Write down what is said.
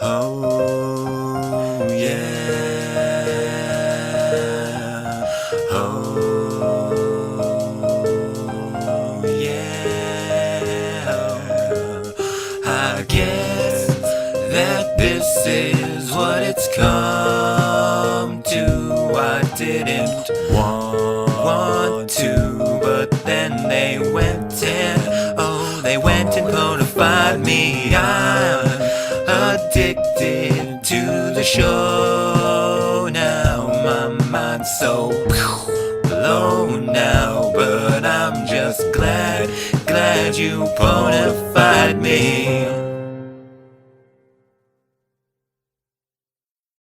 Oh yeah. Oh yeah. I guess that this is what it's come to. I didn't want to, but then they went and notified me. I'm addicted to the show now. My mind's so blown now, but I'm just glad you bona fide me.